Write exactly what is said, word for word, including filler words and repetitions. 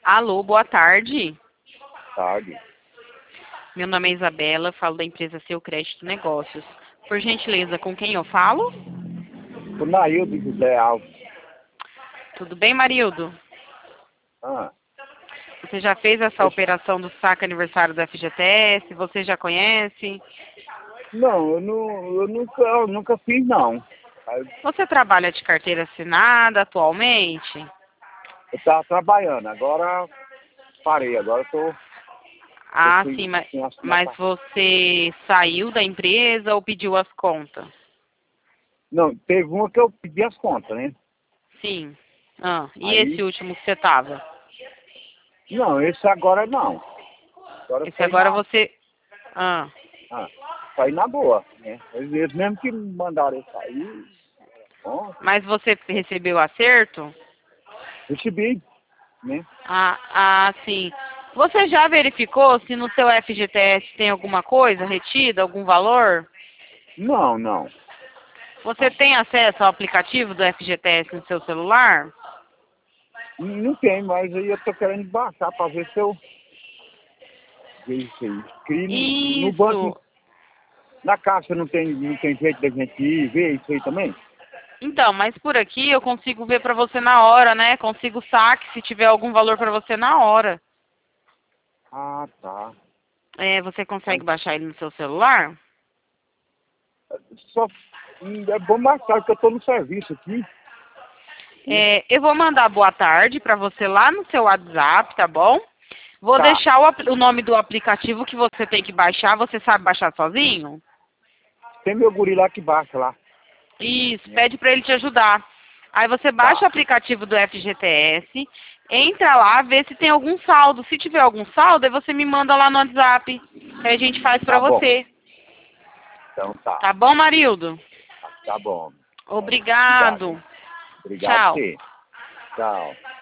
Alô, boa tarde. Tarde. Meu nome é Isabela, falo da empresa Seu Crédito Negócios. Por gentileza, com quem eu falo? O Naildo José Alves. Tudo bem, Marildo? Ah, Você já fez essa eu- operação do saque aniversário do F G T S? Você já conhece? não, eu, não, eu, nunca, eu nunca fiz, não. Aí Você trabalha de carteira assinada atualmente? Eu estava trabalhando, agora parei, agora estou Ah, sem, sim, mas, sem assinar. mas você saiu da empresa ou pediu as contas? Não, teve uma que eu pedi as contas, né? Sim. Ah, e esse Aí, último que você estava? não, esse agora não. Agora eu Esse saí agora na, você... Ah, ah, saí na boa, né? Eles eles mesmo que me mandaram eu sair, bom, mas você recebeu acerto? recebi, né? Ah, ah, sim. Você já verificou se no seu F G T S tem alguma coisa retida, algum valor? Não, não, Você não. tem acesso ao aplicativo do F G T S no seu celular? Não tem, mas aí eu tô querendo baixar para ver se eu vejo isso aí. Que no banco, Isso. na caixa não tem, não tem jeito da gente ir ver isso aí também? Então, mas por aqui eu consigo ver pra você na hora, né? Consigo saque se tiver algum valor pra você na hora. Ah, tá. É, você consegue Mas baixar ele no seu celular? só hum, é bom mais tarde que eu tô no serviço aqui, né? É, eu vou mandar boa tarde pra você lá no seu WhatsApp, tá bom? Vou Tá. deixar o, apl- o nome do aplicativo que você tem que baixar. Você sabe baixar sozinho? Tem meu guri lá que baixa lá, Isso, né? pede pra ele te ajudar. Aí você baixa o Tá. aplicativo do F G T S, entra lá, vê se tem algum saldo. Se tiver algum saldo, aí você me manda lá no WhatsApp, que a gente faz pra Tá bom. você. Então tá. Tá bom, Marildo? Tá bom. Obrigado, Obrigado. hein? Obrigado, Tchau. você. Tchau.